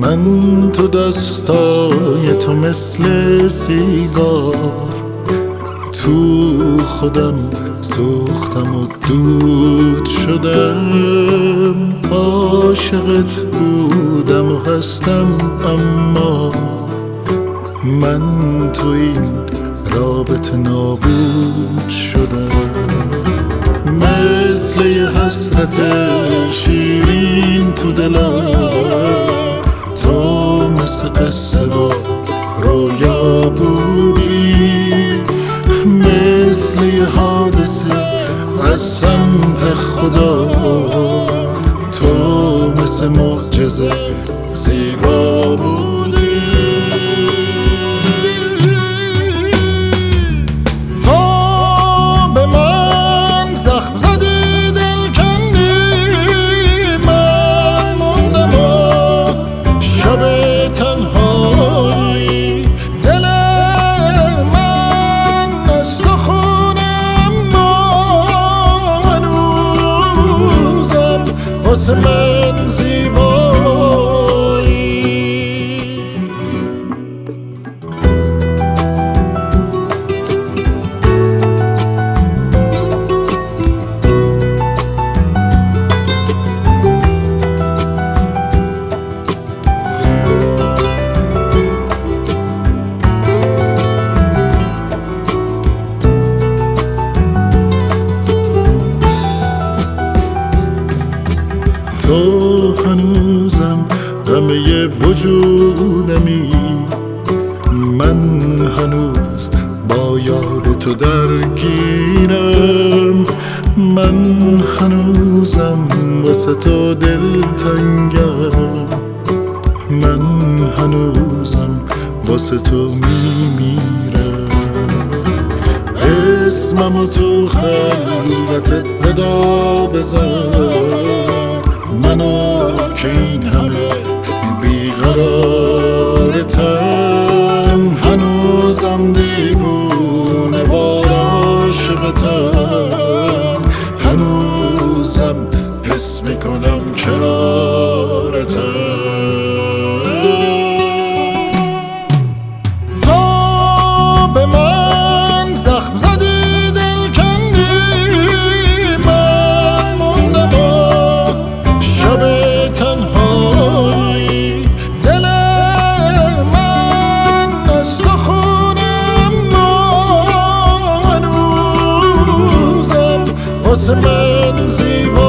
من تو دستای تو مثل سیگار تو خودم سوختم و دود شدم. عاشقت بودم و هستم، اما من تو این رابطه نابود شدم. مثل یه حسرت شیرین تو دلم، تو مثل قصه و رویا بودی، مثل یه حادثه از سمت خدا، تو مثل معجزه زیبا بودی. تو به من زخم زدی، دل کندی، من موندم و شب تنهایی. دل من از تو خونه، اما هنوزم واسه من زیبایی. تو هنوزم همه وجودمی، من هنوز با یاد تو درگیرم. من هنوزم واسه تو دلتنگم، من هنوزم واسه تو میمیرم. اسممو تو خلوتت صدا بزن، منو که این همه بیقرارتم. هنوزم دیوونه وار عاشقتم، هنوزم حس میکنم کنارتم. تو به من زخم زدی، دل کندی، من موندم و شب تنهایی. دل من از تو خونه، اما هنوزم واسه من زیبا.